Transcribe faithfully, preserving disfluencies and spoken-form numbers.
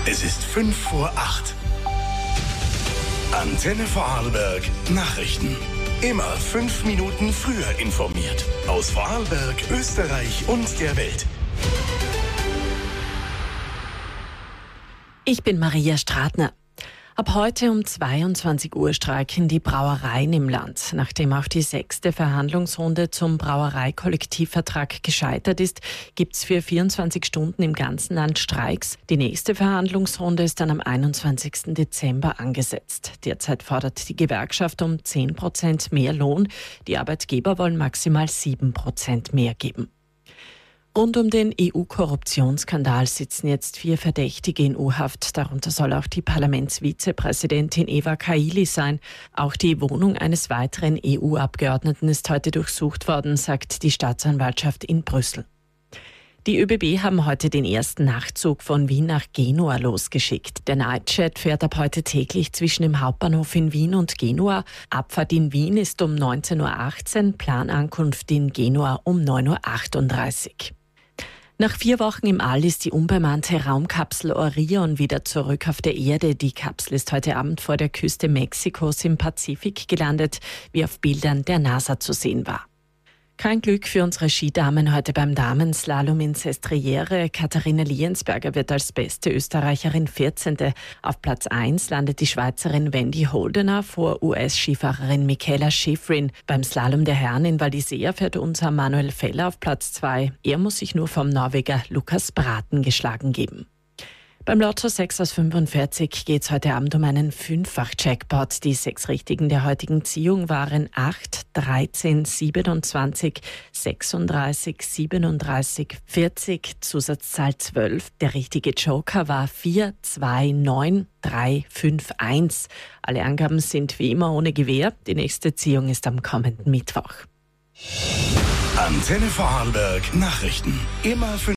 Es ist fünf vor acht. Antenne Vorarlberg Nachrichten. Immer fünf Minuten früher informiert. Aus Vorarlberg, Österreich und der Welt. Ich bin Maria Stratner. Ab heute um zweiundzwanzig Uhr streiken die Brauereien im Land. Nachdem auch die sechste Verhandlungsrunde zum Brauereikollektivvertrag gescheitert ist, gibt es für vierundzwanzig Stunden im ganzen Land Streiks. Die nächste Verhandlungsrunde ist dann am einundzwanzigsten Dezember angesetzt. Derzeit fordert die Gewerkschaft um zehn Prozent mehr Lohn. Die Arbeitgeber wollen maximal sieben Prozent mehr geben. Rund um den E U-Korruptionsskandal sitzen jetzt vier Verdächtige in U-Haft. Darunter soll auch die Parlamentsvizepräsidentin Eva Kaili sein. Auch die Wohnung eines weiteren E U-Abgeordneten ist heute durchsucht worden, sagt die Staatsanwaltschaft in Brüssel. Die ÖBB haben heute den ersten Nachtzug von Wien nach Genua losgeschickt. Der Nightjet fährt ab heute täglich zwischen dem Hauptbahnhof in Wien und Genua. Abfahrt in Wien ist um neunzehn Uhr achtzehn, Planankunft in Genua um neun Uhr achtunddreißig. Nach vier Wochen im All ist die unbemannte Raumkapsel Orion wieder zurück auf der Erde. Die Kapsel ist heute Abend vor der Küste Mexikos im Pazifik gelandet, wie auf Bildern der NASA zu sehen war. Kein Glück für unsere Skidamen heute beim Damenslalom in Sestriere. Katharina Liensberger wird als beste Österreicherin vierzehnte Auf Platz eins landet die Schweizerin Wendy Holdener vor U S-Skifahrerin Michaela Schifrin. Beim Slalom der Herren in Val d'Isère fährt unser Manuel Feller auf Platz zwei. Er muss sich nur vom Norweger Lukas Braten geschlagen geben. Beim Lotto sechs aus fünfundvierzig geht es heute Abend um einen Fünffach-Jackpot. Die sechs Richtigen der heutigen Ziehung waren acht, dreizehn, siebenundzwanzig, sechsunddreißig, siebenunddreißig, vierzig, Zusatzzahl zwölf. Der richtige Joker war vier, zwei, neun, drei, fünf, eins. Alle Angaben sind wie immer ohne Gewähr. Die nächste Ziehung ist am kommenden Mittwoch. Antenne Vorarlberg Nachrichten. Immer fünf